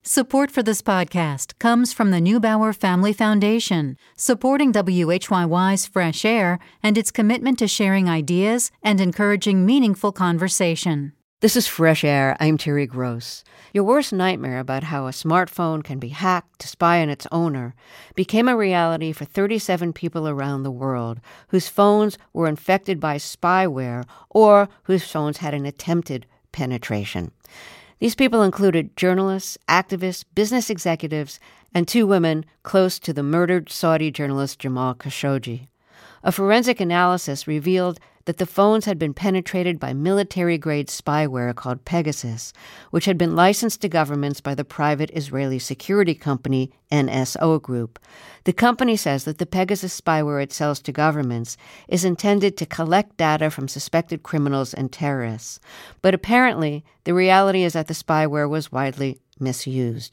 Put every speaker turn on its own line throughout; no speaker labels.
Support for this podcast comes from the Neubauer Family Foundation, supporting WHYY's Fresh Air and its commitment to sharing ideas and encouraging meaningful conversation.
This is Fresh Air. I'm Terry Gross. Your worst nightmare about how a smartphone can be hacked to spy on its owner became a reality for 37 people around the world whose phones were infected by spyware or whose phones had an attempted penetration. These people included journalists, activists, business executives, and two women close to the murdered Saudi journalist Jamal Khashoggi. A forensic analysis revealed that the phones had been penetrated by military-grade spyware called Pegasus, which had been licensed to governments by the private Israeli security company NSO Group. The company says that the Pegasus spyware it sells to governments is intended to collect data from suspected criminals and terrorists. But apparently, the reality is that the spyware was widely misused.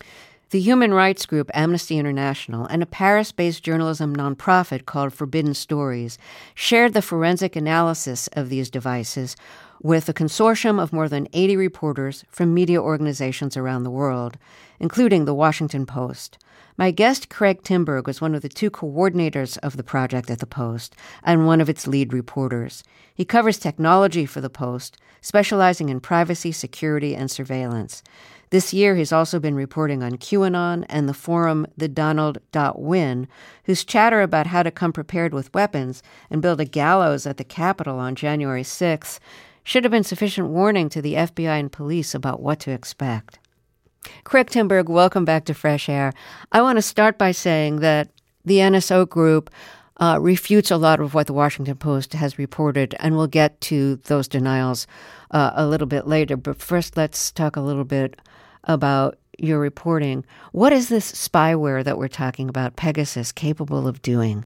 The human rights group Amnesty International and a Paris-based journalism nonprofit called Forbidden Stories shared the forensic analysis of these devices with a consortium of more than 80 reporters from media organizations around the world, including The Washington Post. My guest, Craig Timberg, was one of the two coordinators of the project at the Post and one of its lead reporters. He covers technology for the Post, specializing in privacy, security, and surveillance. This year, he's also been reporting on QAnon and the forum TheDonald.Win, whose chatter about how to come prepared with weapons and build a gallows at the Capitol on January 6th should have been sufficient warning to the FBI and police about what to expect. Craig Timberg, welcome back to Fresh Air. I want to start by saying that the NSO Group refutes a lot of what the Washington Post has reported, and we'll get to those denials a little bit later. But first, let's talk a little bit about your reporting. What is this spyware that we're talking about, Pegasus, capable of doing?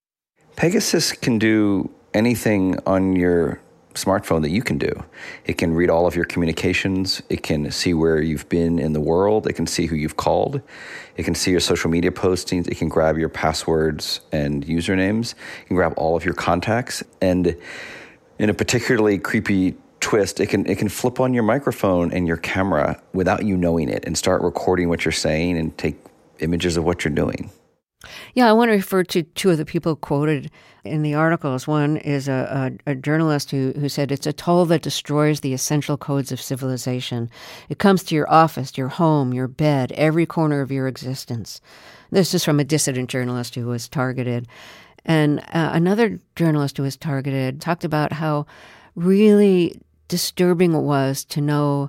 Pegasus can do anything on your smartphone that you can do. It can read all of your communications. It can see where you've been in the world. It can see who you've called. It can see your social media postings. It can grab your passwords and usernames. It can grab all of your contacts. And in a particularly creepy twist, it can flip on your microphone and your camera without you knowing it and start recording what you're saying and take images of what you're doing.
Yeah, I want to refer to two of the people quoted in the articles. One is a journalist who said, "It's a tool that destroys the essential codes of civilization. It comes to your office, your home, your bed, every corner of your existence." This is from a dissident journalist who was targeted. And another journalist who was targeted talked about how really disturbing it was to know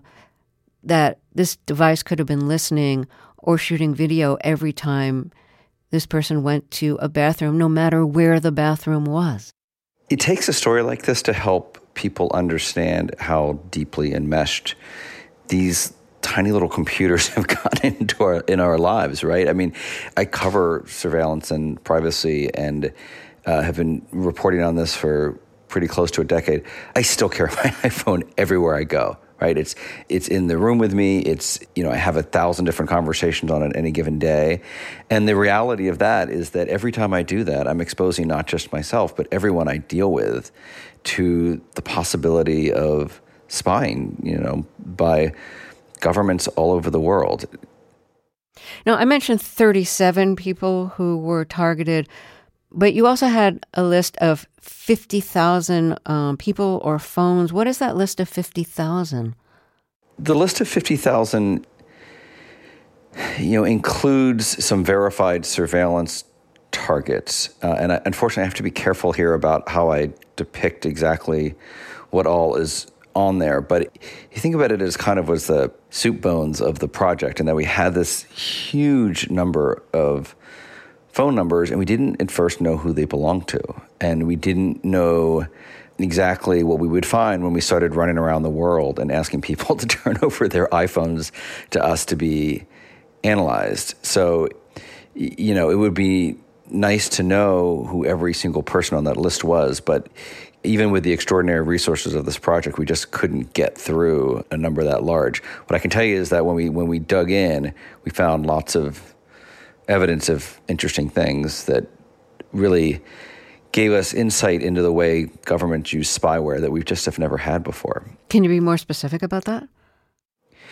that this device could have been listening or shooting video every time this person went to a bathroom, no matter where the bathroom was.
It takes a story like this to help people understand how deeply enmeshed these tiny little computers have gotten into our lives, right? I mean, I cover surveillance and privacy and have been reporting on this for pretty close to a decade. I still carry my iPhone everywhere I go. Right, it's in the room with me. It's, I have 1,000 different conversations on it any given day, and the reality of that is that every time I do that, I'm exposing not just myself but everyone I deal with to the possibility of spying, by governments all over the world.
Now, I mentioned 37 people who were targeted, but you also had a list of 50,000 people or phones. What is that list of 50,000?
The list of 50,000, includes some verified surveillance targets. And unfortunately, I have to be careful here about how I depict exactly what all is on there. But you think about it as kind of was the soup bones of the project, and that we had this huge number of phone numbers, and we didn't at first know who they belonged to. And we didn't know exactly what we would find when we started running around the world and asking people to turn over their iPhones to us to be analyzed. So, it would be nice to know who every single person on that list was, but even with the extraordinary resources of this project, we just couldn't get through a number that large. What I can tell you is that when we dug in, we found lots of evidence of interesting things that really gave us insight into the way governments use spyware that we just have never had before.
Can you be more specific about that?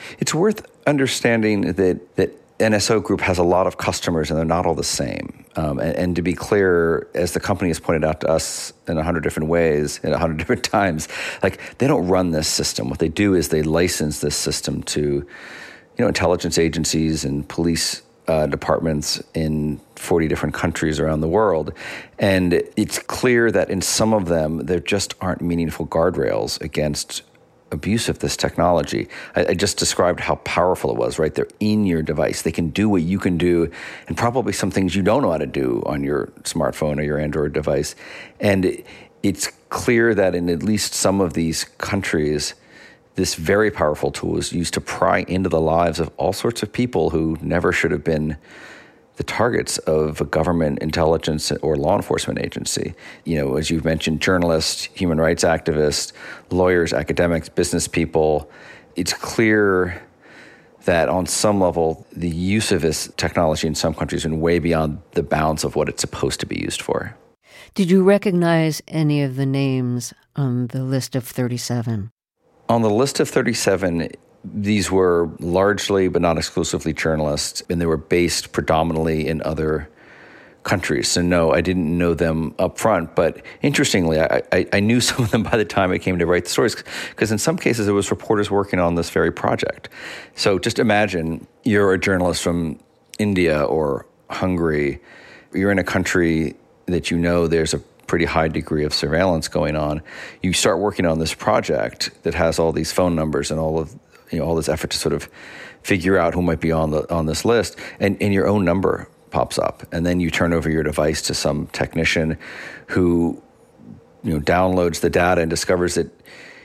It's worth understanding that NSO Group has a lot of customers, and they're not all the same. And to be clear, as the company has pointed out to us in 100 different ways, in 100 different times, like, they don't run this system. What they do is they license this system to, intelligence agencies and police departments in 40 different countries around the world. And it's clear that in some of them, there just aren't meaningful guardrails against abuse of this technology. I just described how powerful it was, right? They're in your device. They can do what you can do, and probably some things you don't know how to do on your smartphone or your Android device. And it's clear that in at least some of these countries, this very powerful tool is used to pry into the lives of all sorts of people who never should have been the targets of a government, intelligence, or law enforcement agency. As you've mentioned, journalists, human rights activists, lawyers, academics, business people. It's clear that on some level, the use of this technology in some countries is way beyond the bounds of what it's supposed to be used for.
Did you recognize any of the names on the list of 37?
On the list of 37, these were largely, but not exclusively, journalists, and they were based predominantly in other countries. So no, I didn't know them up front, but interestingly, I knew some of them by the time I came to write the stories, because in some cases it was reporters working on this very project. So just imagine you're a journalist from India or Hungary. You're in a country that there's a pretty high degree of surveillance going on. You start working on this project that has all these phone numbers and all this effort to sort of figure out who might be on this list, and your own number pops up, and then you turn over your device to some technician who downloads the data and discovers that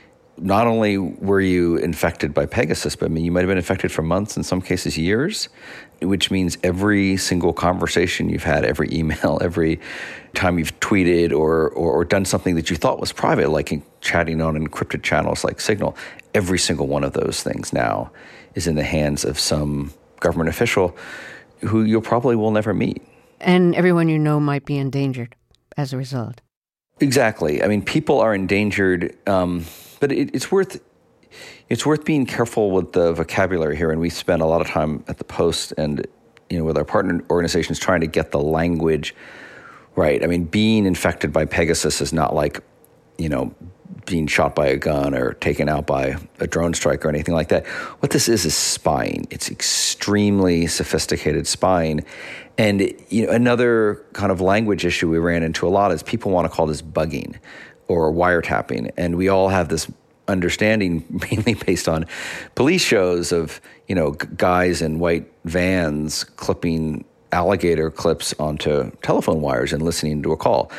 not only were you infected by Pegasus, but you might have been infected for months, in some cases years, which means every single conversation you've had, every email, every time you've tweeted or done something that you thought was private, like chatting on encrypted channels like Signal, every single one of those things now is in the hands of some government official who you probably will never meet.
And everyone you know might be endangered as a result.
Exactly. People are endangered, but it's worth being careful with the vocabulary here. And we spend a lot of time at the Post and with our partner organizations trying to get the language right. Being infected by Pegasus is not like being shot by a gun or taken out by a drone strike or anything like that. What this is spying. It's extremely sophisticated spying. And another kind of language issue we ran into a lot is people want to call this bugging or wiretapping. And we all have this understanding, mainly based on police shows, of guys in white vans clipping alligator clips onto telephone wires and listening to a call.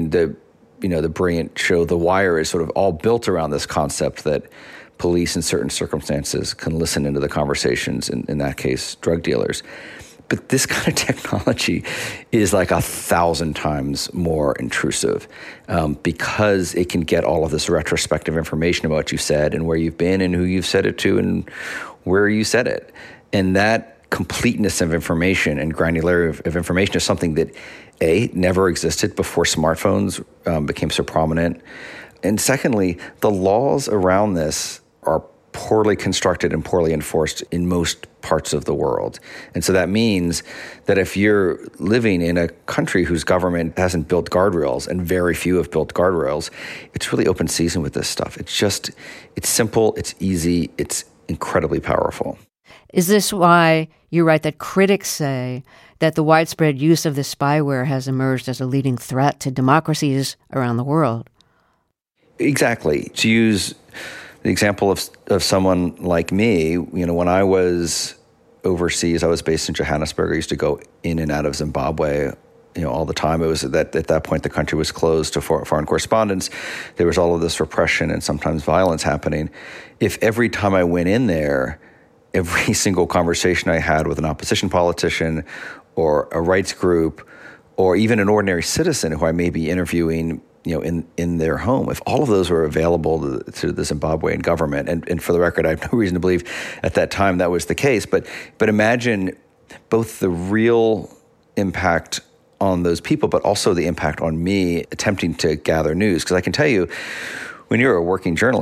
The brilliant show The Wire is sort of all built around this concept that police in certain circumstances can listen into the conversations, in that case, drug dealers. But this kind of technology is like 1,000 times more intrusive because it can get all of this retrospective information about what you said and where you've been and who you've said it to and where you said it. And that completeness of information and granularity of information is something that, A, never existed before smartphones became so prominent. And secondly, the laws around this are poorly constructed and poorly enforced in most parts of the world. And so that means that if you're living in a country whose government hasn't built guardrails, and very few have built guardrails, it's really open season with this stuff. It's simple, it's easy, it's incredibly powerful.
Is this why you write that critics say that the widespread use of this spyware has emerged as a leading threat to democracies around the world?
Exactly. To use the example of someone like me, when I was overseas, I was based in Johannesburg. I used to go in and out of Zimbabwe, all the time. It was at that point the country was closed to foreign correspondence. There was all of this repression and sometimes violence happening. If every time I went in there, every single conversation I had with an opposition politician or a rights group or even an ordinary citizen who I may be interviewing, in their home, if all of those were available to the Zimbabwean government, and for the record, I have no reason to believe at that time that was the case, but imagine both the real impact on those people, but also the impact on me attempting to gather news. Because I can tell you, when you're a working journalist, you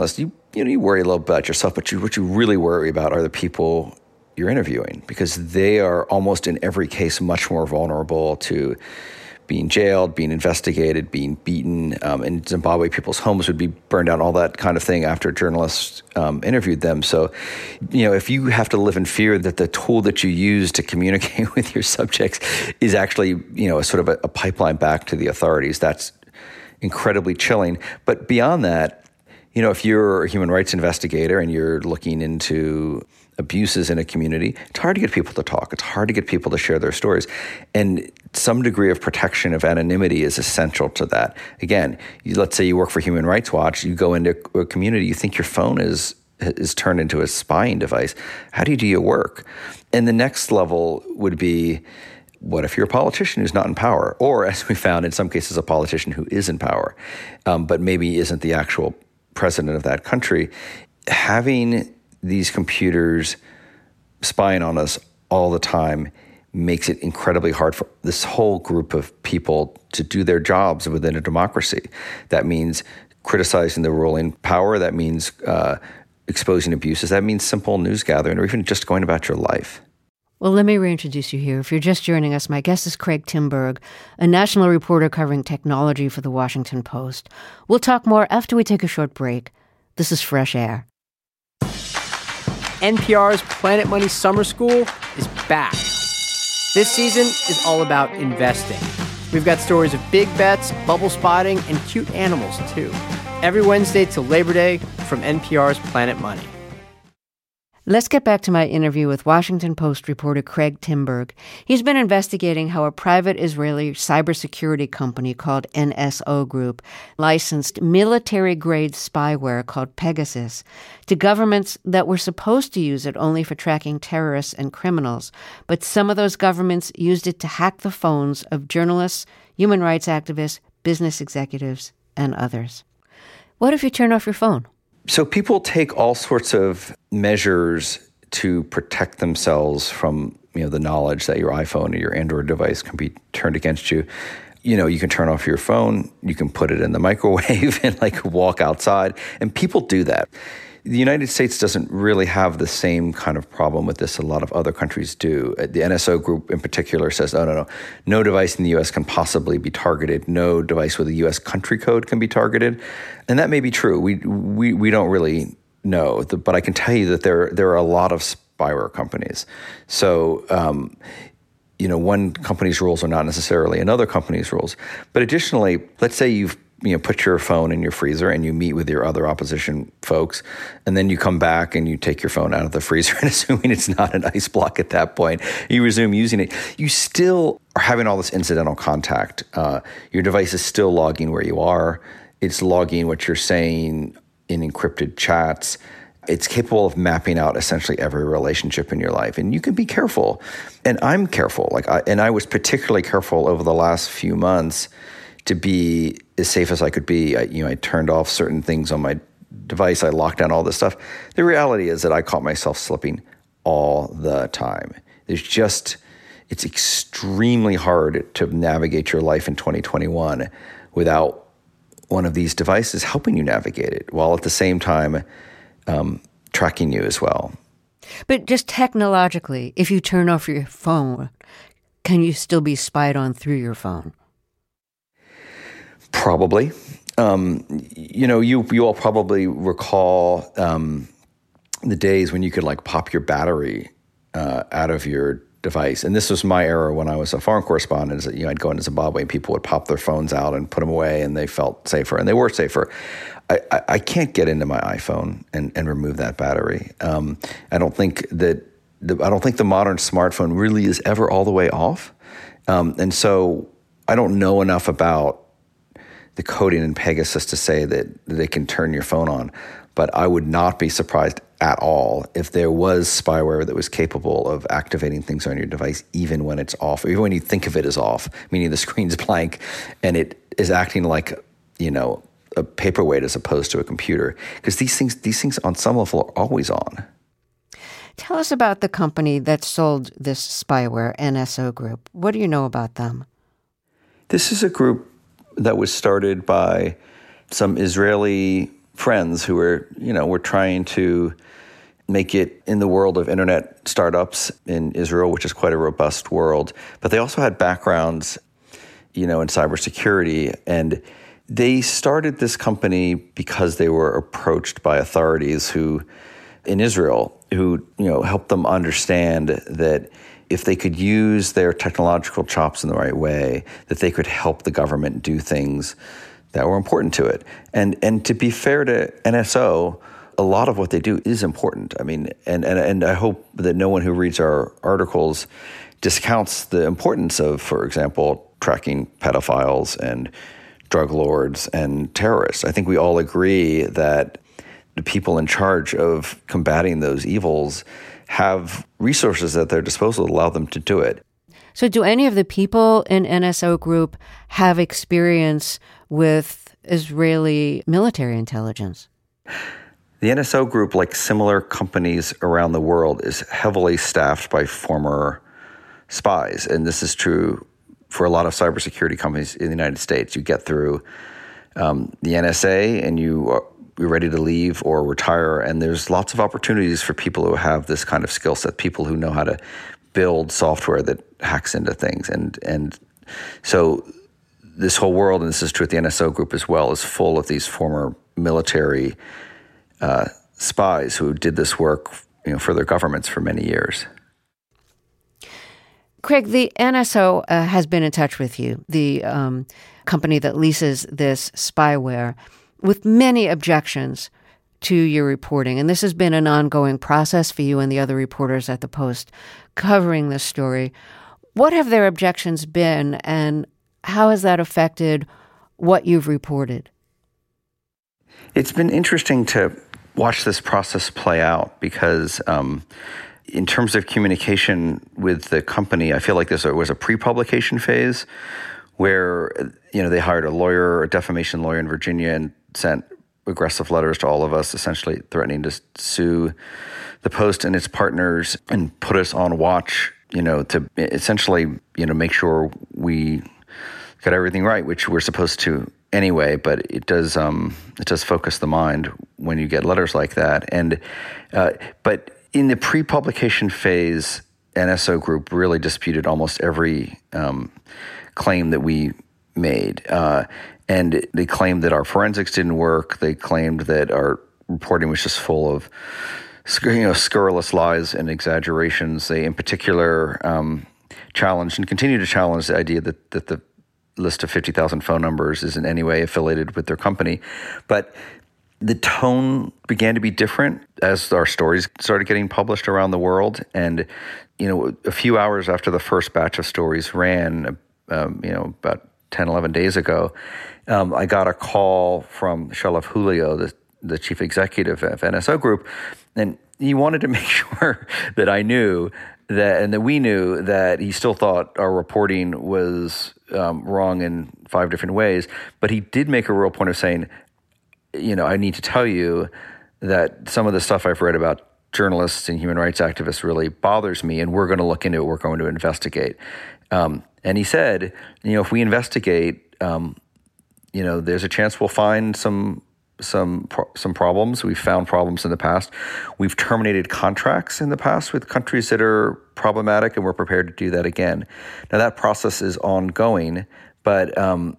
you worry a little about yourself, but what you really worry about are the people you're interviewing, because they are almost in every case much more vulnerable to being jailed, being investigated, being beaten. In Zimbabwe, people's homes would be burned down, all that kind of thing after journalists interviewed them. So, if you have to live in fear that the tool that you use to communicate with your subjects is actually, a sort of a pipeline back to the authorities, that's incredibly chilling. But beyond that, if you're a human rights investigator and you're looking into abuses in a community, it's hard to get people to talk. It's hard to get people to share their stories. And some degree of protection of anonymity is essential to that. Again, let's say you work for Human Rights Watch, you go into a community, you think your phone is turned into a spying device. How do you do your work? And the next level would be, what if you're a politician who's not in power? Or, as we found in some cases, a politician who is in power, but maybe isn't the actual president of that country? Having these computers spying on us all the time makes it incredibly hard for this whole group of people to do their jobs within a democracy. That means criticizing the ruling power. That means exposing abuses. That means simple news gathering, or even just going about your life.
Well, let me reintroduce you here. If you're just joining us, my guest is Craig Timberg, a national reporter covering technology for The Washington Post. We'll talk more after we take a short break. This is Fresh Air.
NPR's Planet Money Summer School is back. This season is all about investing. We've got stories of big bets, bubble spotting, and cute animals, too. Every Wednesday till Labor Day from NPR's Planet Money.
Let's get back to my interview with Washington Post reporter Craig Timberg. He's been investigating how a private Israeli cybersecurity company called NSO Group licensed military-grade spyware called Pegasus to governments that were supposed to use it only for tracking terrorists and criminals. But some of those governments used it to hack the phones of journalists, human rights activists, business executives, and others. What if you turn off your phone?
So people take all sorts of measures to protect themselves from, the knowledge that your iPhone or your Android device can be turned against you. You can turn off your phone, you can put it in the microwave and walk outside, and people do that. The United States doesn't really have the same kind of problem with this a lot of other countries do. The NSO Group in particular says, no device in the U.S. can possibly be targeted. No device with a U.S. country code can be targeted. And that may be true. We don't really know. But I can tell you that there are a lot of spyware companies. So, one company's rules are not necessarily another company's rules. But additionally, let's say you've put your phone in your freezer and you meet with your other opposition folks, and then you come back and you take your phone out of the freezer, and assuming it's not an ice block at that point, you resume using it. You still are having all this incidental contact. Your device is still logging where you are. It's logging what you're saying in encrypted chats. It's capable of mapping out essentially every relationship in your life, and you can be careful. And I'm careful. I was particularly careful over the last few months to be as safe as I could be. I turned off certain things on my device. I locked down all this stuff. The reality is that I caught myself slipping all the time. It's extremely hard to navigate your life in 2021 without one of these devices helping you navigate it, while at the same time tracking you as well.
But just technologically, if you turn off your phone, can you still be spied on through your phone?
Probably. You all probably recall the days when you could pop your battery out of your device. And this was my era when I was a foreign correspondent. I'd go into Zimbabwe and people would pop their phones out and put them away, and they felt safer, and they were safer. I can't get into my iPhone and remove that battery. I don't think the modern smartphone really is ever all the way off. And so I don't know enough about the coding in Pegasus to say that they can turn your phone on. But I would not be surprised at all if there was spyware that was capable of activating things on your device even when it's off, or even when you think of it as off, meaning the screen's blank and it is acting like, a paperweight as opposed to a computer. Because these things on some level are always on.
Tell us about the company that sold this spyware, NSO Group. What do you know about them?
This is a group that was started by some Israeli friends who were trying to make it in the world of internet startups in Israel, which is quite a robust world. But they also had backgrounds, in cybersecurity. And they started this company because they were approached by authorities in Israel who helped them understand that if they could use their technological chops in the right way, that they could help the government do things that were important to it. And to be fair to NSO, a lot of what they do is important. I mean, and I hope that no one who reads our articles discounts the importance of, for example, tracking pedophiles and drug lords and terrorists. I think we all agree that the people in charge of combating those evils have resources at their disposal to allow them to do it.
So do any of the people in NSO Group have experience with Israeli military intelligence?
The NSO Group, like similar companies around the world, is heavily staffed by former spies. And this is true for a lot of cybersecurity companies in the United States. You get through the NSA and you're ready to leave or retire. And there's lots of opportunities for people who have this kind of skill set, people who know how to build software that hacks into things. And so this whole world, and this is true at the NSO Group as well, is full of these former military spies who did this work for their governments for many years.
Craig, the NSO has been in touch with you, the company that leases this spyware, with many objections to your reporting. And this has been an ongoing process for you and the other reporters at the Post covering this story. What have their objections been, and how has that affected what you've reported?
It's been interesting to watch this process play out because in terms of communication with the company, I feel like this was a pre-publication phase where, they hired a defamation lawyer in Virginia and sent aggressive letters to all of us, essentially threatening to sue the Post and its partners and put us on watch, to essentially, make sure we got everything right, which we're supposed to anyway, but it does focus the mind when you get letters like that. And but in the pre-publication phase, NSO Group really disputed almost every claim that we made. And they claimed that our forensics didn't work. They claimed that our reporting was just full of scurrilous lies and exaggerations. They, in particular, challenged and continue to challenge the idea that the list of 50,000 phone numbers is in any way affiliated with their company. But the tone began to be different as our stories started getting published around the world. And, a few hours after the first batch of stories ran, about 10, 11 days ago, I got a call from Shalaf Julio, the chief executive of NSO Group, and he wanted to make sure that I knew that, and that we knew that he still thought our reporting was wrong in 5 different ways. But he did make a real point of saying, I need to tell you that some of the stuff I've read about journalists and human rights activists really bothers me, and we're going to look into it. We're going to investigate. And he said, if we investigate, there's a chance we'll find some problems. We've found problems in the past. We've terminated contracts in the past with countries that are problematic, and we're prepared to do that again. Now, that process is ongoing, but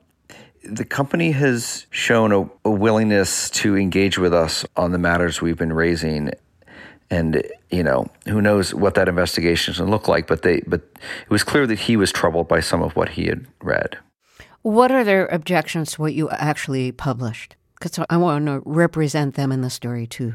the company has shown a willingness to engage with us on the matters we've been raising. And, who knows what that investigation is going to look like, but it was clear that he was troubled by some of what he had read.
What are their objections to what you actually published? Because I want to represent them in the story, too.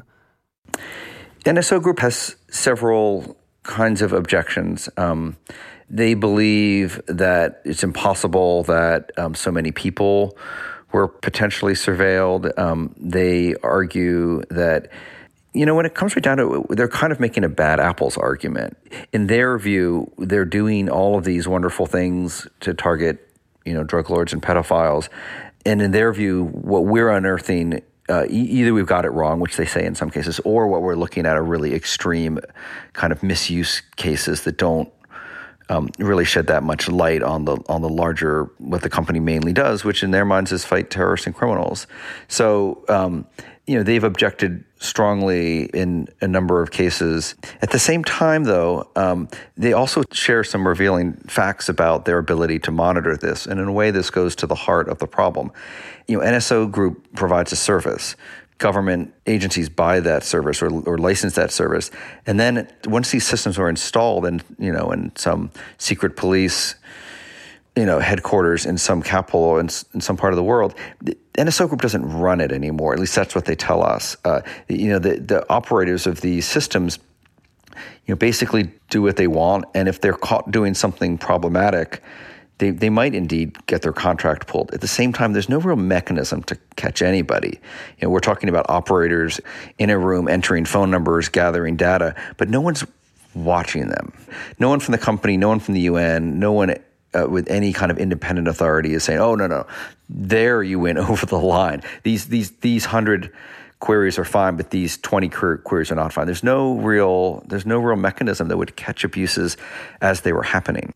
NSO Group has several kinds of objections. They believe that it's impossible that so many people were potentially surveilled. They argue that, when it comes right down to it, they're kind of making a bad apples argument. In their view, they're doing all of these wonderful things to target, drug lords and pedophiles. And in their view, what we're unearthing, either we've got it wrong, which they say in some cases, or what we're looking at are really extreme kind of misuse cases that don't really shed that much light on the larger, what the company mainly does, which in their minds is fight terrorists and criminals. So, they've objected strongly in a number of cases. At the same time, though, they also share some revealing facts about their ability to monitor this. And in a way, this goes to the heart of the problem. NSO Group provides a service. Government agencies buy that service or license that service. And then once these systems are installed in some secret police, headquarters in some capital or in some part of the world, the NSO Group doesn't run it anymore. At least that's what they tell us. The operators of these systems, basically do what they want. And if they're caught doing something problematic, they might indeed get their contract pulled. At the same time, there's no real mechanism to catch anybody. We're talking about operators in a room entering phone numbers, gathering data, but no one's watching them. No one from the company, no one from the UN, no one with any kind of independent authority is saying, "Oh, no, there you went over the line. These 100 queries are fine, but these 20 queries are not fine." There's no real mechanism that would catch abuses as they were happening.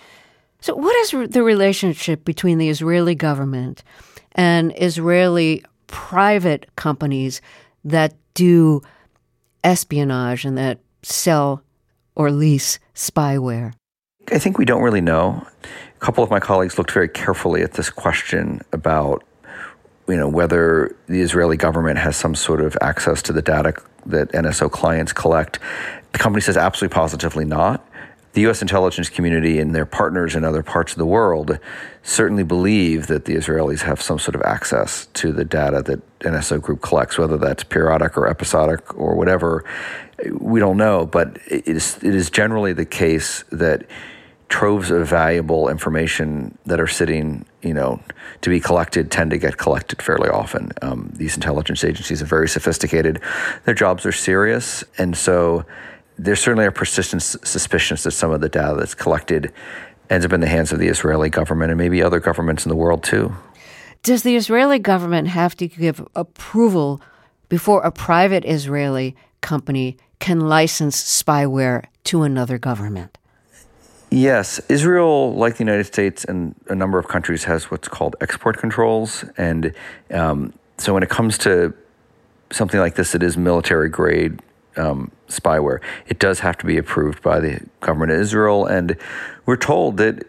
So what is the relationship between the Israeli government and Israeli private companies that do espionage and that sell or lease spyware?
I think we don't really know. A couple of my colleagues looked very carefully at this question about, whether the Israeli government has some sort of access to the data that NSO clients collect. The company says absolutely positively not. The U.S. intelligence community and their partners in other parts of the world certainly believe that the Israelis have some sort of access to the data that NSO Group collects, whether that's periodic or episodic or whatever. We don't know, but it is generally the case that troves of valuable information that are sitting, to be collected tend to get collected fairly often. These intelligence agencies are very sophisticated. Their jobs are serious, and so there's certainly a persistent suspicion that some of the data that's collected ends up in the hands of the Israeli government and maybe other governments in the world too.
Does the Israeli government have to give approval before a private Israeli company can license spyware to another government?
Yes. Israel, like the United States and a number of countries, has what's called export controls. And so when it comes to something like this, it is military-grade spyware. It does have to be approved by the government of Israel. And we're told that,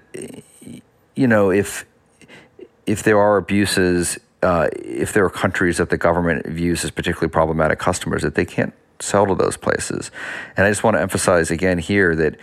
if there are abuses, if there are countries that the government views as particularly problematic customers, that they can't sell to those places. And I just want to emphasize again here that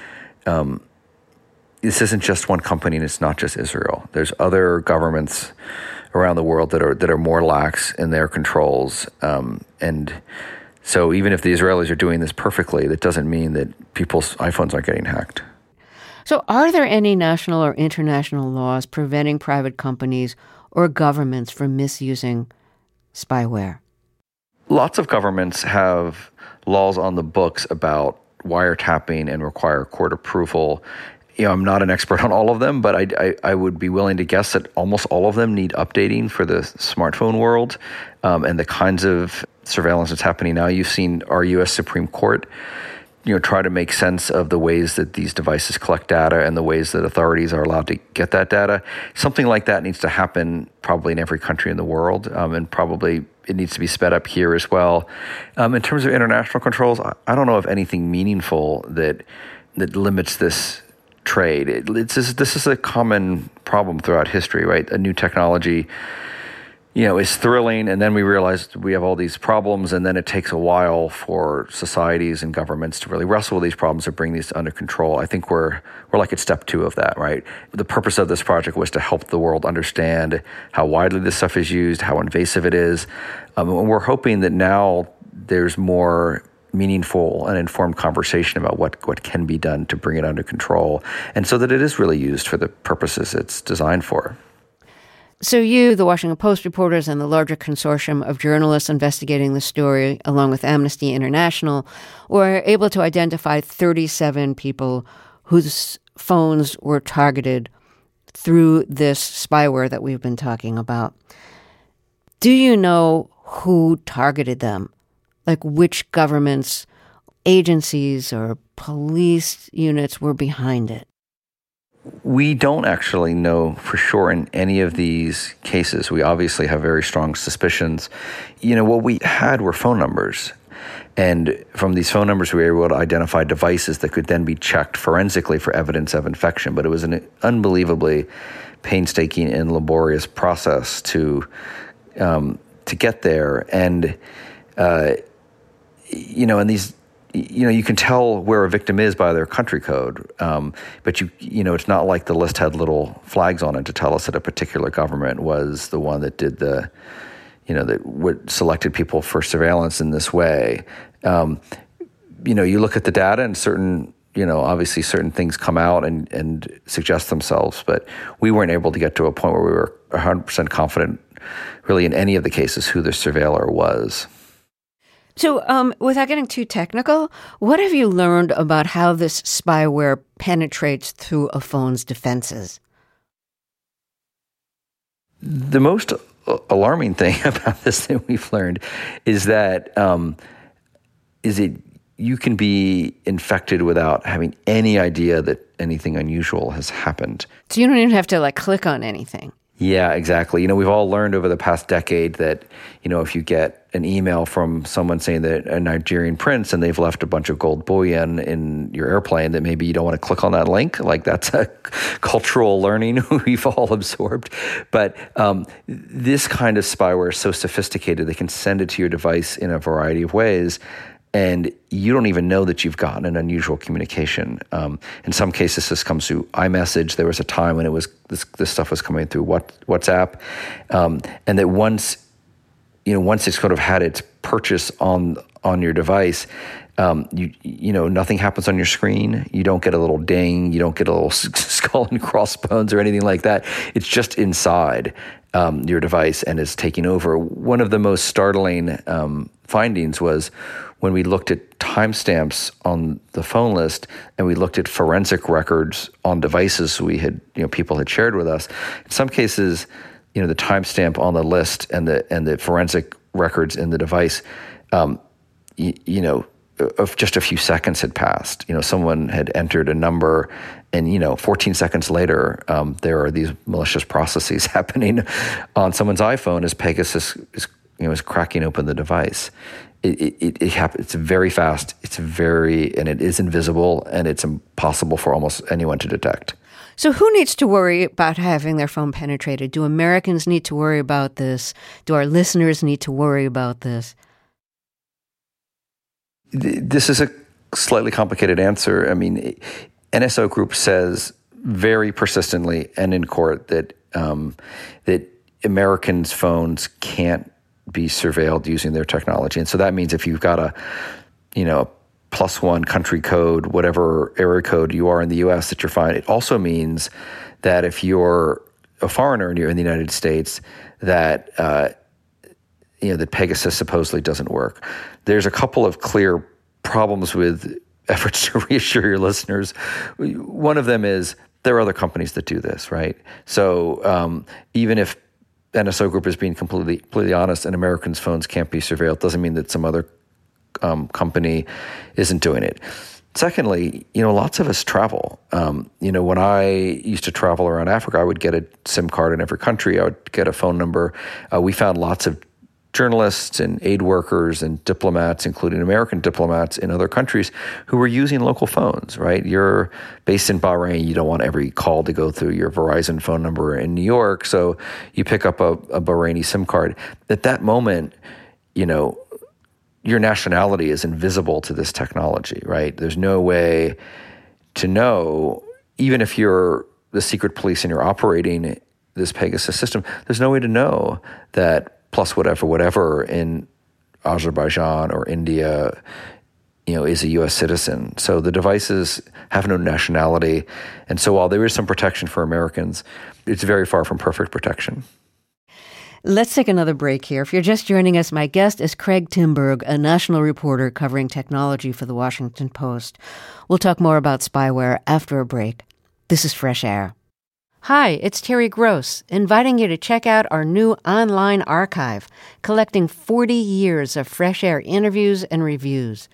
this isn't just one company, and it's not just Israel. There's other governments around the world that are more lax in their controls. And so even if the Israelis are doing this perfectly, that doesn't mean that people's iPhones aren't getting hacked.
So are there any national or international laws preventing private companies or governments from misusing spyware?
Lots of governments have laws on the books about wiretapping and require court approval. I'm not an expert on all of them, but I would be willing to guess that almost all of them need updating for the smartphone world and the kinds of surveillance that's happening now. You've seen our U.S. Supreme Court, try to make sense of the ways that these devices collect data and the ways that authorities are allowed to get that data. Something like that needs to happen probably in every country in the world, and probably it needs to be sped up here as well. In terms of international controls, I don't know of anything meaningful that limits this trade. This is a common problem throughout history, right? A new technology, is thrilling, and then we realize we have all these problems, and then it takes a while for societies and governments to really wrestle with these problems and bring these under control. I think we're like at step 2 of that, right? The purpose of this project was to help the world understand how widely this stuff is used, how invasive it is. And we're hoping that now there's more meaningful and informed conversation about what can be done to bring it under control, and so that it is really used for the purposes it's designed for.
So you, the Washington Post reporters, and the larger consortium of journalists investigating the story, along with Amnesty International, were able to identify 37 people whose phones were targeted through this spyware that we've been talking about. Do you know who targeted them? Like which governments, agencies, or police units were behind it?
We don't actually know for sure in any of these cases. We obviously have very strong suspicions. What we had were phone numbers. And from these phone numbers, we were able to identify devices that could then be checked forensically for evidence of infection. But it was an unbelievably painstaking and laborious process to get there. And, and these, you can tell where a victim is by their country code. But it's not like the list had little flags on it to tell us that a particular government was the one that did that selected people for surveillance in this way. You look at the data and obviously certain things come out and suggest themselves, but we weren't able to get to a point where we were 100% confident really in any of the cases who the surveiller was.
So without getting too technical, what have you learned about how this spyware penetrates through a phone's defenses?
The most alarming thing about this that we've learned is that you can be infected without having any idea that anything unusual has happened.
So you don't even have to click on anything.
Yeah, exactly. We've all learned over the past decade that, if you get an email from someone saying that a Nigerian prince and they've left a bunch of gold bullion in your airplane, that maybe you don't want to click on that link. That's a cultural learning we've all absorbed. But this kind of spyware is so sophisticated, they can send it to your device in a variety of ways. And you don't even know that you've gotten an unusual communication. In some cases, this comes through iMessage. There was a time when it was this stuff was coming through WhatsApp, and that once it's sort of had its purchase on your device, nothing happens on your screen. You don't get a little ding. You don't get a little skull and crossbones or anything like that. It's just inside your device and is taking over. One of the most startling findings was when we looked at timestamps on the phone list and we looked at forensic records on devices we had, people had shared with us. In some cases, the timestamp on the list and the forensic records in the device, of just a few seconds had passed. Someone had entered a number, and 14 seconds later, there are these malicious processes happening on someone's iPhone as Pegasus is cracking open the device. It happens. It's very fast. And it is invisible, and it's impossible for almost anyone to detect.
So who needs to worry about having their phone penetrated? Do Americans need to worry about this? Do our listeners need to worry about this?
This is a slightly complicated answer. NSO Group says very persistently and in court that Americans' phones can't be surveilled using their technology. And so that means if you've got a +1 country code, whatever area code you are in the U.S., that you're fine. It also means that if you're a foreigner and you're in the United States, that that Pegasus supposedly doesn't work. There's a couple of clear problems with efforts to reassure your listeners. One of them is there are other companies that do this, right? So even if NSO Group is being completely honest and Americans' phones can't be surveilled, doesn't mean that some other company isn't doing it. Secondly, lots of us travel. When I used to travel around Africa, I would get a SIM card in every country. I would get a phone number. We found lots of journalists and aid workers and diplomats, including American diplomats in other countries, who were using local phones, right? You're based in Bahrain. You don't want every call to go through your Verizon phone number in New York, so you pick up a Bahraini SIM card. At that moment, your nationality is invisible to this technology, right? There's no way to know, even if you're the secret police and you're operating this Pegasus system, there's no way to know that plus whatever in Azerbaijan or India, is a U.S. citizen. So the devices have no nationality. And so while there is some protection for Americans, it's very far from perfect protection.
Let's take another break here. If you're just joining us, my guest is Craig Timberg, a national reporter covering technology for The Washington Post. We'll talk more about spyware after a break. This is Fresh Air. Hi, it's Terry Gross, inviting you to check out our new online archive, collecting 40 years of Fresh Air interviews and reviews.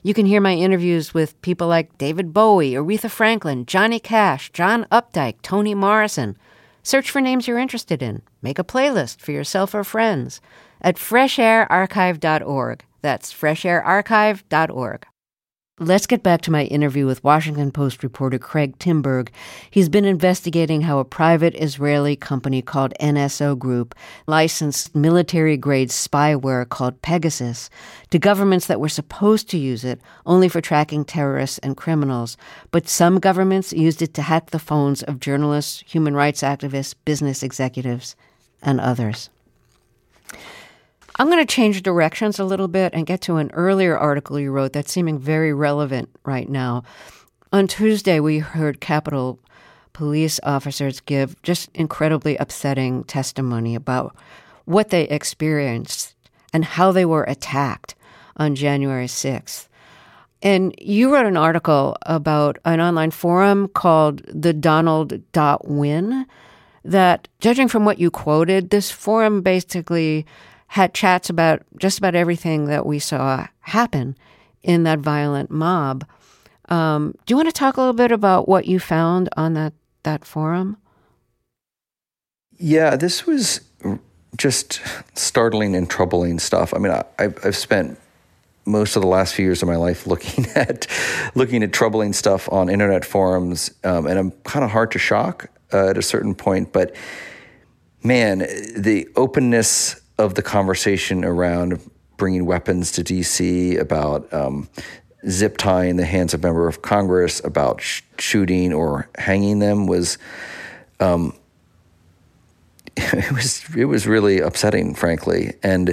You can hear my interviews with people like David Bowie, Aretha Franklin, Johnny Cash, John Updike, Toni Morrison. Search for names you're interested in. Make a playlist for yourself or friends at freshairarchive.org. That's freshairarchive.org. Let's get back to my interview with Washington Post reporter Craig Timberg. He's been investigating how a private Israeli company called NSO Group licensed military-grade spyware called Pegasus to governments that were supposed to use it only for tracking terrorists and criminals. But some governments used it to hack the phones of journalists, human rights activists, business executives, and others. I'm going to change directions a little bit and get to an earlier article you wrote that's seeming very relevant right now. On Tuesday, we heard Capitol Police officers give just incredibly upsetting testimony about what they experienced and how they were attacked on January 6th. And you wrote an article about an online forum called the Donald.win that, judging from what you quoted, this forum basically had chats about just about everything that we saw happen in that violent mob. Do you want to talk a little bit about what you found on that forum?
Yeah, this was just startling and troubling stuff. I mean, I've spent most of the last few years of my life looking at troubling stuff on internet forums, and I'm kind of hard to shock at a certain point. But man, the openness of the conversation around bringing weapons to D.C., about zip tying the hands of members of Congress, about shooting or hanging them was it was really upsetting, frankly, and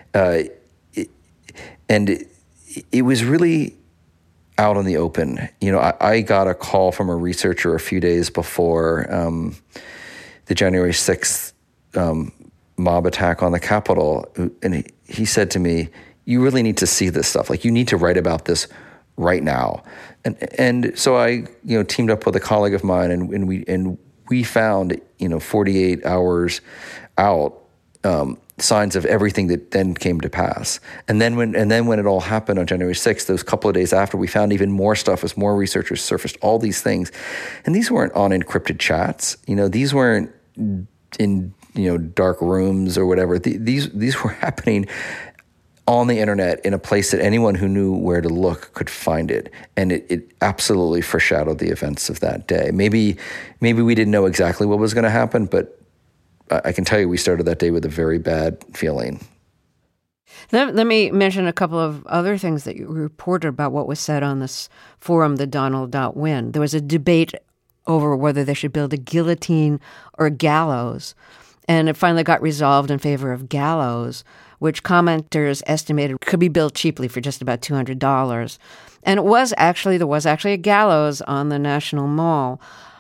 it was really out in the open. You know, I got a call from a researcher a few days before the January 6th mob attack on the Capitol, and he said to me, "You really need to see this stuff. Like, you need to write about this right now." And so I, teamed up with a colleague of mine, and we found, 48 hours out, signs of everything that then came to pass. And then when it all happened on January 6th, those couple of days after, we found even more stuff as more researchers surfaced all these things. And these weren't on encrypted chats. These weren't in dark rooms or whatever. These were happening on the internet in a place that anyone who knew where to look could find it. And it absolutely foreshadowed the events of that day. Maybe we didn't know exactly what was going to happen, but I can tell you we started that day with a very bad feeling.
Let me mention a couple of other things that you reported about what was said on this forum, the Donald.win. There was a debate over whether they should build a guillotine or a gallows. And it finally got resolved in favor of gallows, which commenters estimated could be built cheaply for just about $200. And there was actually a gallows on the National Mall,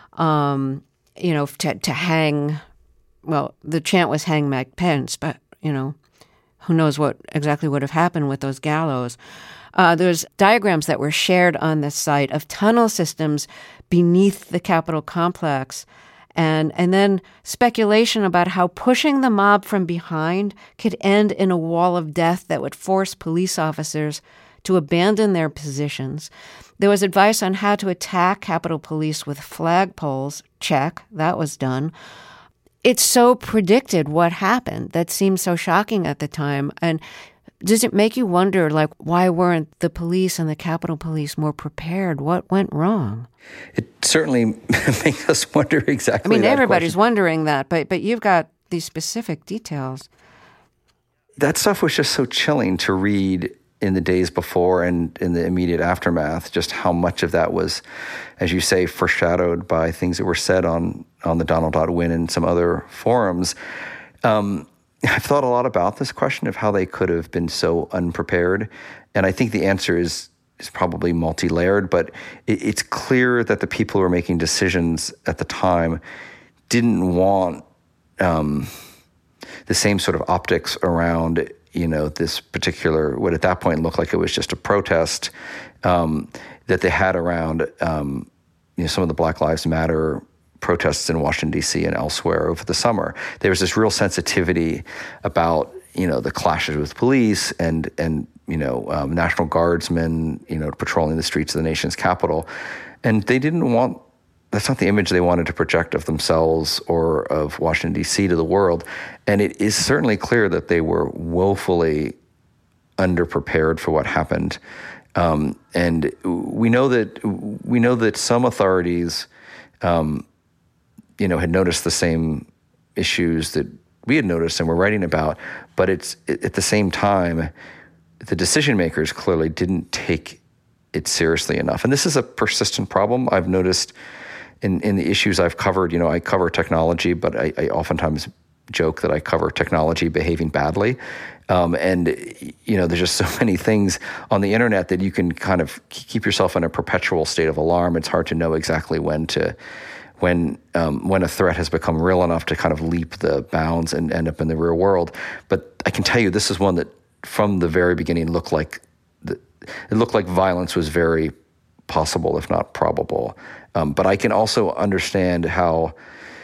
to hang. Well, the chant was "Hang Mike Pence," but who knows what exactly would have happened with those gallows. There's diagrams that were shared on the site of tunnel systems beneath the Capitol complex. And then speculation about how pushing the mob from behind could end in a wall of death that would force police officers to abandon their positions. There was advice on how to attack Capitol Police with flagpoles. Check, that was done. It's so predicted what happened. That seemed so shocking at the time. And does it make you wonder, why weren't the police and the Capitol Police more prepared? What went wrong?
It certainly makes us wonder exactly that
everybody's
question.
wondering that, but you've got these specific details.
That stuff was just so chilling to read in the days before and in the immediate aftermath, just how much of that was, as you say, foreshadowed by things that were said on the Donald.win and some other forums. I've thought a lot about this question of how they could have been so unprepared. And I think the answer is probably multi-layered, but it's clear that the people who were making decisions at the time didn't want the same sort of optics around, this particular, what at that point looked like it was just a protest that they had around, some of the Black Lives Matter protests in Washington, D.C. and elsewhere over the summer. There was this real sensitivity about, the clashes with police and National Guardsmen, patrolling the streets of the nation's capital. And they didn't want, that's not the image they wanted to project of themselves or of Washington, D.C. to the world. And it is certainly clear that they were woefully underprepared for what happened. And we know that some authorities, had noticed the same issues that we had noticed and were writing about. But it's at the same time, the decision makers clearly didn't take it seriously enough. And this is a persistent problem. I've noticed in the issues I've covered. I cover technology, but I oftentimes joke that I cover technology behaving badly. There's just so many things on the internet that you can kind of keep yourself in a perpetual state of alarm. It's hard to know exactly when a threat has become real enough to kind of leap the bounds and end up in the real world. But I can tell you, this is one that from the very beginning looked like violence was very possible, if not probable. But I can also understand how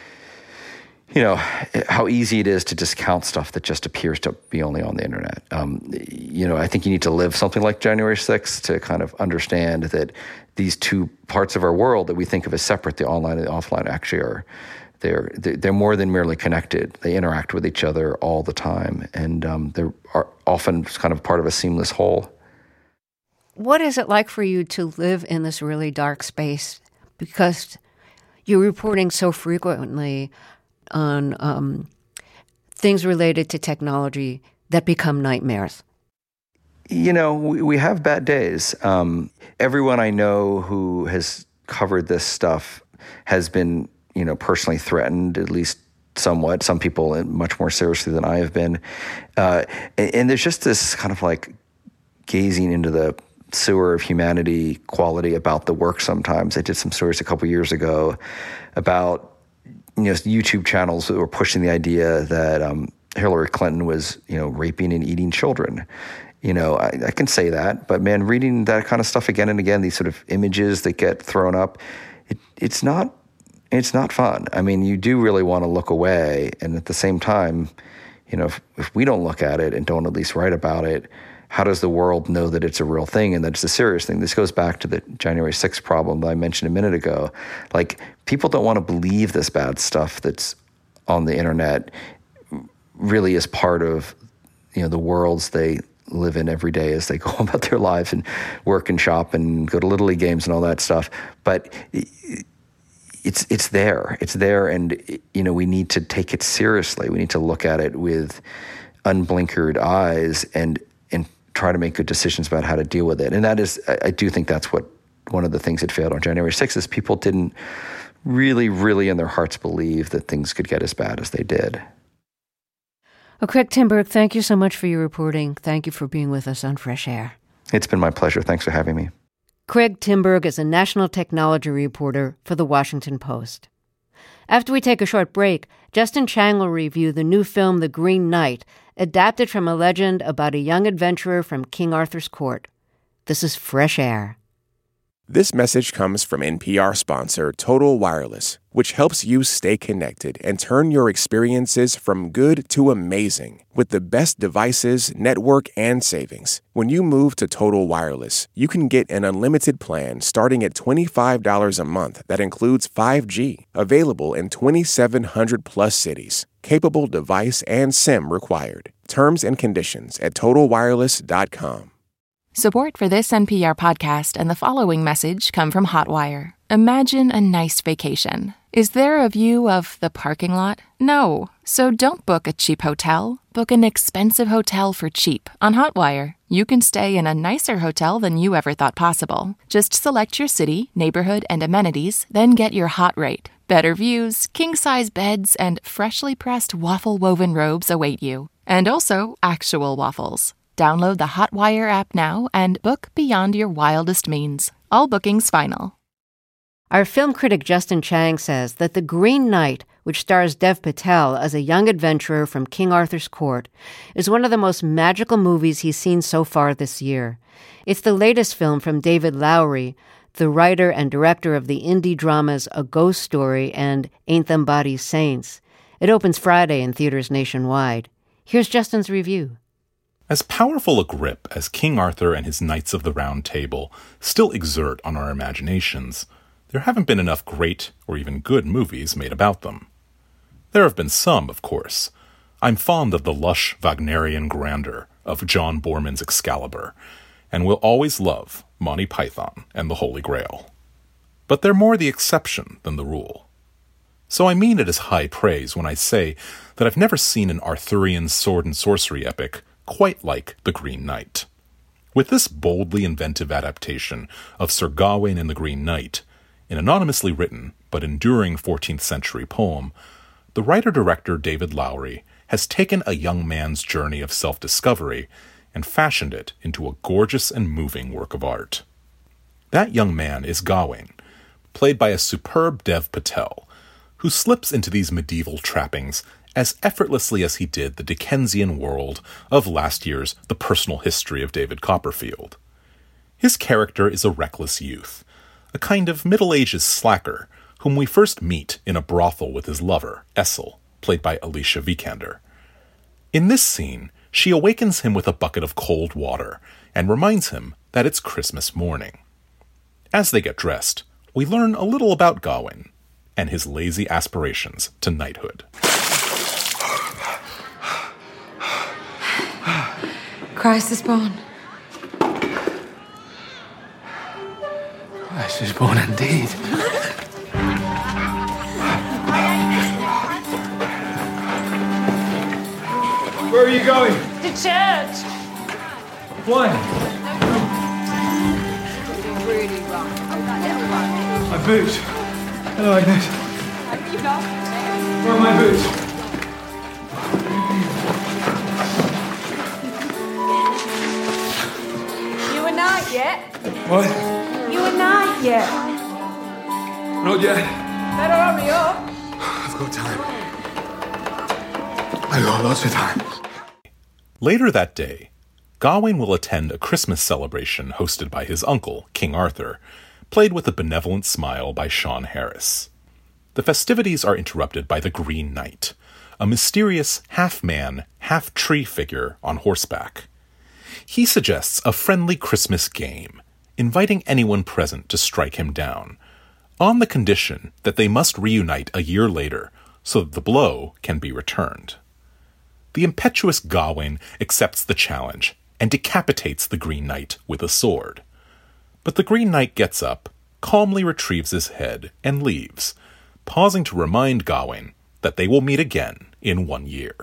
easy it is to discount stuff that just appears to be only on the internet. I think you need to live something like January 6th to kind of understand that these two parts of our world that we think of as separate, the online and the offline, actually are they're more than merely connected. They interact with each other all the time, and they're often kind of part of a seamless whole.
What is it like for you to live in this really dark space? Because you're reporting so frequently on things related to technology that become nightmares.
We have bad days. Everyone I know who has covered this stuff has been, personally threatened, at least somewhat. Some people much more seriously than I have been. And there's just this kind of like gazing into the sewer of humanity quality about the work sometimes. I did some stories a couple years ago about YouTube channels that were pushing the idea that Hillary Clinton was, raping and eating children. I can say that, but man, reading that kind of stuff again and again, these sort of images that get thrown up, it's not fun. I mean, you do really want to look away, and at the same time, if we don't look at it and don't at least write about it, how does the world know that it's a real thing and that it's a serious thing? This goes back to the January 6th problem that I mentioned a minute ago. Like, people don't want to believe this bad stuff that's on the internet really is part of, the worlds they live in every day as they go about their lives and work and shop and go to Little League games and all that stuff. But it's there. It's there, and we need to take it seriously. We need to look at it with unblinkered eyes and try to make good decisions about how to deal with it. And that is, I do think that's what one of the things that failed on January 6th is people didn't really, really in their hearts believe that things could get as bad as they did.
Well, Craig Timberg, thank you so much for your reporting. Thank you for being with us on Fresh Air.
It's been my pleasure. Thanks for having me.
Craig Timberg is a national technology reporter for The Washington Post. After we take a short break, Justin Chang will review the new film The Green Knight, adapted from a legend about a young adventurer from King Arthur's court. This is Fresh Air.
This message comes from NPR sponsor Total Wireless, which helps you stay connected and turn your experiences from good to amazing with the best devices, network, and savings. When you move to Total Wireless, you can get an unlimited plan starting at $25 a month that includes 5G, available in 2,700 plus cities. Capable device and SIM required. Terms and conditions at TotalWireless.com.
Support for this NPR podcast and the following message come from Hotwire. Imagine a nice vacation. Is there a view of the parking lot? No. So don't book a cheap hotel. Book an expensive hotel for cheap on Hotwire. You can stay in a nicer hotel than you ever thought possible. Just select your city, neighborhood, and amenities, then get your hot rate. Better views, king-size beds, and freshly pressed waffle-woven robes await you. And also actual waffles. Download the Hotwire app now and book beyond your wildest means. All bookings final.
Our film critic Justin Chang says that The Green Knight, which stars Dev Patel as a young adventurer from King Arthur's court, is one of the most magical movies he's seen so far this year. It's the latest film from David Lowery, the writer and director of the indie dramas A Ghost Story and Ain't Them Bodies Saints. It opens Friday in theaters nationwide. Here's Justin's review.
As powerful a grip as King Arthur and his Knights of the Round Table still exert on our imaginations, there haven't been enough great or even good movies made about them. There have been some, of course. I'm fond of the lush Wagnerian grandeur of John Boorman's Excalibur, and will always love Monty Python and the Holy Grail. But they're more the exception than the rule. So I mean it as high praise when I say that I've never seen an Arthurian sword and sorcery epic quite like The Green Knight. With this boldly inventive adaptation of Sir Gawain and the Green Knight, an anonymously written but enduring 14th century poem, the writer-director David Lowery has taken a young man's journey of self-discovery and fashioned it into a gorgeous and moving work of art. That young man is Gawain, played by a superb Dev Patel, who slips into these medieval trappings as effortlessly as he did the Dickensian world of last year's The Personal History of David Copperfield. His character is a reckless youth, a kind of Middle Ages slacker, whom we first meet in a brothel with his lover, Essel, played by Alicia Vikander. In this scene, she awakens him with a bucket of cold water and reminds him that it's Christmas morning. As they get dressed, we learn a little about Gawain and his lazy aspirations to knighthood.
Christ is born.
Christ is born indeed. Where are you going?
To church.
Why?
Really wrong.
My boots. Hello, Agnes. Where are my boots?
You a knight yet?
What?
You a knight yet?
Not yet.
Better hurry up.
I've got time. I've got lots of time.
Later that day, Gawain will attend a Christmas celebration hosted by his uncle, King Arthur, played with a benevolent smile by Sean Harris. The festivities are interrupted by the Green Knight, a mysterious half-man, half-tree figure on horseback. He suggests a friendly Christmas game, inviting anyone present to strike him down, on the condition that they must reunite a year later so that the blow can be returned. The impetuous Gawain accepts the challenge and decapitates the Green Knight with a sword. But the Green Knight gets up, calmly retrieves his head, and leaves, pausing to remind Gawain that they will meet again in 1 year.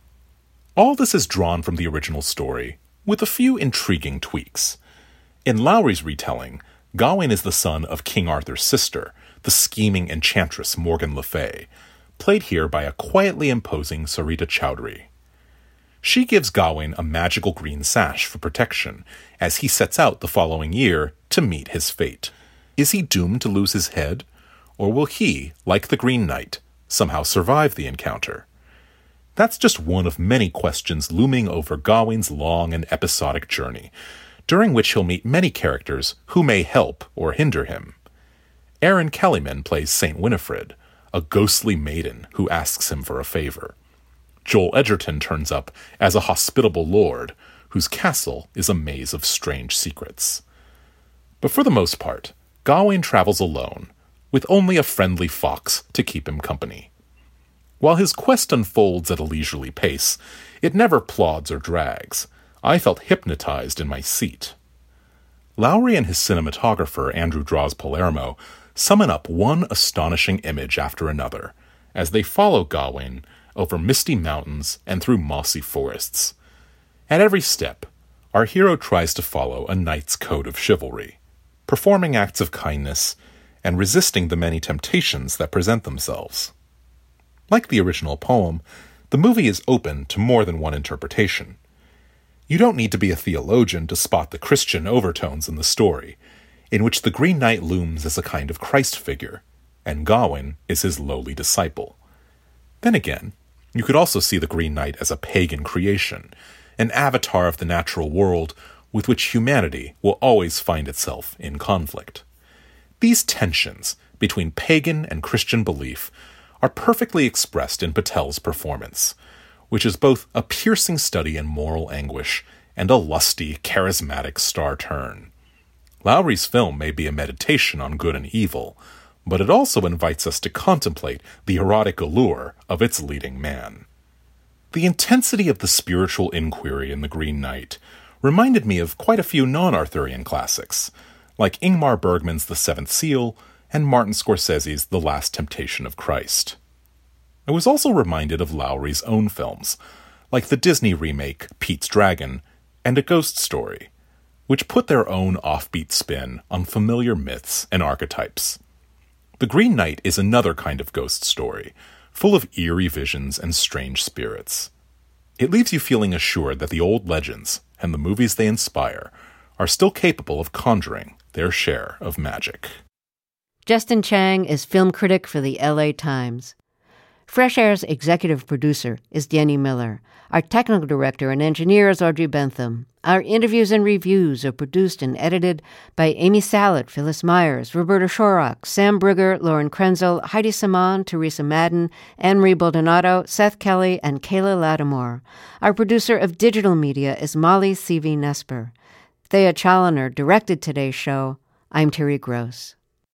All this is drawn from the original story, with a few intriguing tweaks. In Lowery's retelling, Gawain is the son of King Arthur's sister, the scheming enchantress Morgan Le Fay, played here by a quietly imposing Sarita Chowdhury. She gives Gawain a magical green sash for protection as he sets out the following year to meet his fate. Is he doomed to lose his head, or will he, like the Green Knight, somehow survive the encounter? That's just one of many questions looming over Gawain's long and episodic journey, during which he'll meet many characters who may help or hinder him. Erin Kellyman plays St. Winifred, a ghostly maiden who asks him for a favor. Joel Edgerton turns up as a hospitable lord whose castle is a maze of strange secrets. But for the most part, Gawain travels alone, with only a friendly fox to keep him company. While his quest unfolds at a leisurely pace, it never plods or drags. I felt hypnotized in my seat. Lowery and his cinematographer, Andrew Draws Palermo, summon up one astonishing image after another, as they follow Gawain over misty mountains and through mossy forests. At every step, our hero tries to follow a knight's code of chivalry, performing acts of kindness and resisting the many temptations that present themselves. Like the original poem, the movie is open to more than one interpretation. You don't need to be a theologian to spot the Christian overtones in the story, in which the Green Knight looms as a kind of Christ figure, and Gawain is his lowly disciple. Then again, you could also see the Green Knight as a pagan creation, an avatar of the natural world with which humanity will always find itself in conflict. These tensions between pagan and Christian belief are perfectly expressed in Patel's performance, which is both a piercing study in moral anguish and a lusty, charismatic star turn. Lowry's film may be a meditation on good and evil, but it also invites us to contemplate the erotic allure of its leading man. The intensity of the spiritual inquiry in The Green Knight reminded me of quite a few non-Arthurian classics, like Ingmar Bergman's The Seventh Seal and Martin Scorsese's The Last Temptation of Christ. I was also reminded of Lowry's own films, like the Disney remake Pete's Dragon and A Ghost Story, which put their own offbeat spin on familiar myths and archetypes. The Green Knight is another kind of ghost story, full of eerie visions and strange spirits. It leaves you feeling assured that the old legends and the movies they inspire are still capable of conjuring their share of magic.
Justin Chang is film critic for the LA Times. Fresh Air's executive producer is Denny Miller. Our technical director and engineer is Audrey Bentham. Our interviews and reviews are produced and edited by Amy Salet, Phyllis Myers, Roberta Shorrock, Sam Brugger, Lauren Krenzel, Heidi Saman, Teresa Madden, Anne-Marie Baldonado, Seth Kelly, and Kayla Lattimore. Our producer of digital media is Molly C.V. Nesper. Thea Challoner directed today's show. I'm Terry Gross.